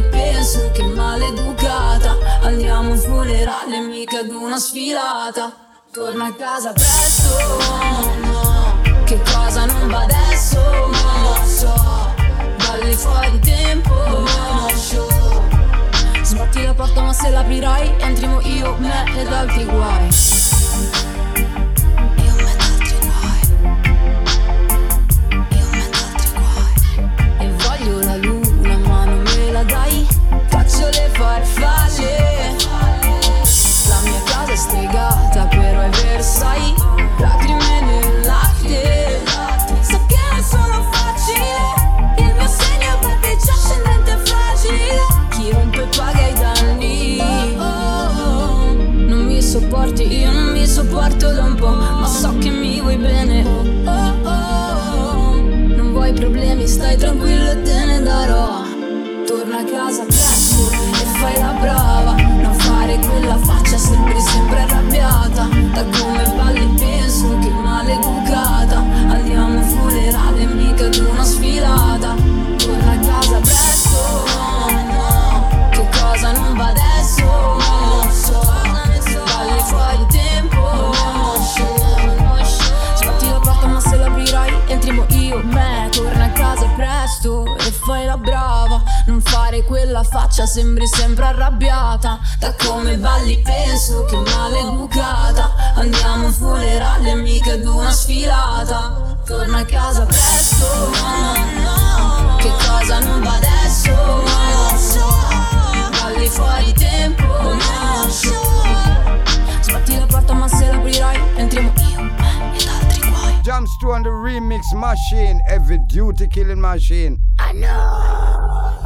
penso che maleducata. Andiamo a un funerale, mica ad una sfilata. Torna a casa presto, no. Che cosa non va adesso, non lo so. Balli fuori tempo, no. Sbatti la porta ma se l'aprirai entriamo io, me ed altri guai. Io, me ed altri guai. E voglio la luna ma non me la dai. Faccio le farfalle. La mia casa è stregata però è Versailles. Lacrime nel latte. So che non sono facile. Il mio segno per già ascendente e fragile. Chi rompe paga i danni. Non mi sopporti, io non mi sopporto da un po'. Ma so che mi vuoi bene. Non vuoi problemi, stai tranquillo e te ne darò. Torna a casa presto e fai la brava. Non fare quella faccia, sembri sempre arrabbiata. Da come balli penso che maleducata. Andiamo a un funerale, mica ad una sfilata. Torna a casa presto, no. Che cosa non va adesso, non lo so. Balli fuori tempo, no. Sbatti la porta ma se l'aprirai entriamo io, me. Torna a casa presto e fai la brava. Non fare quella faccia, sembri sempre arrabbiata. Da come balli penso che maleducata. Andiamo a un funerale, mica ad una sfilata. Torna a casa presto, no. Che cosa non va adesso, no. Balli fuori tempo, no. Sbatti la porta ma se l'aprirai entriamo io, me ed altri guai. Jumps to on the remix machine, heavy duty killing machine. I know.